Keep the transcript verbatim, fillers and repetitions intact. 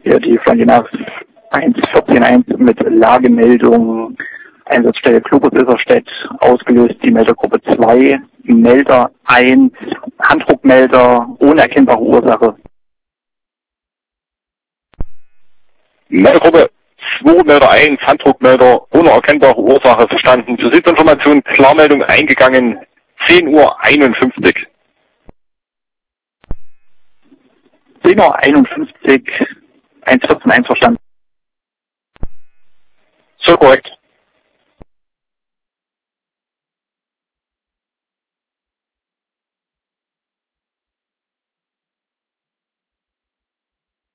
Ja, die Frontier eins vierzehn eins mit Lagemeldung, Einsatzstelle Kluge-Bilserstedt, ausgelöst die Meldergruppe zwei, Melder eins, Handdruckmelder ohne erkennbare Ursache. Meldergruppe zwei, Melder eins, Handdruckmelder ohne erkennbare Ursache, verstanden. Zur Situationsinformation, Klarmeldung eingegangen, zehn Uhr einundfünfzig. zehn Uhr einundfünfzig, eins vierzehn eins verstanden. So korrekt.